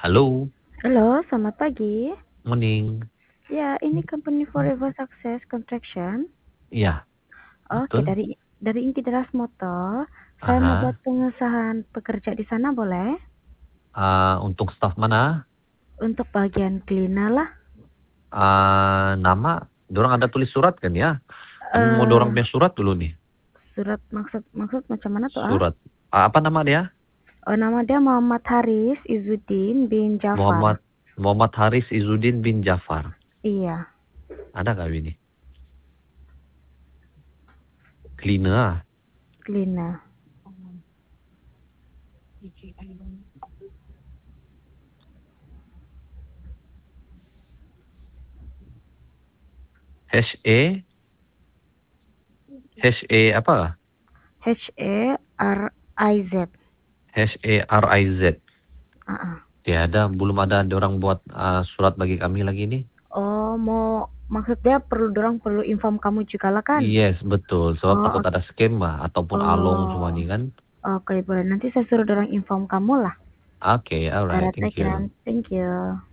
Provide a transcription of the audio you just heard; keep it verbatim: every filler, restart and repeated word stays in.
Halo. Halo, selamat pagi. Morning. Ya, ini company Forever Success Construction. Iya, Oke, betul. dari dari Inti Deras Motor. Saya mau buat Aha. pengesahan pekerja di sana, boleh? Uh, untuk staff mana? Untuk bagian cleaner lah. Uh, nama, dorang ada tulis surat kan ya? Kami mau Eh, dorang punya surat dulu nih. surat maksud maksud macam mana tuh, ah? Surat. Uh, apa nama dia? Oh, nama dia Muhammad Haris Izzuddin bin Jafar. Muhammad Muhammad Haris Izzuddin bin Jafar. Iya, Ada kah ini? Cleaner. ah. cleaner. H E H E apa? H E R I Z. H E R I Z. Ah, ah. Ya ada, belum ada orang buat uh, surat bagi kami lagi nih. Oh, mau maksudnya perlu dorong perlu inform kamu juga lah kan? Yes, betul. Sebab Oh, takut oke. ada skema ataupun along semua Oh, nih kan. oke, boleh. Nanti saya suruh dorong inform kamu lah. Oke, okay, alright, Alright, thank you. again. Thank you.